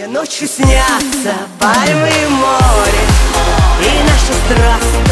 Мне ночью снятся пальмы и море, и наша страсть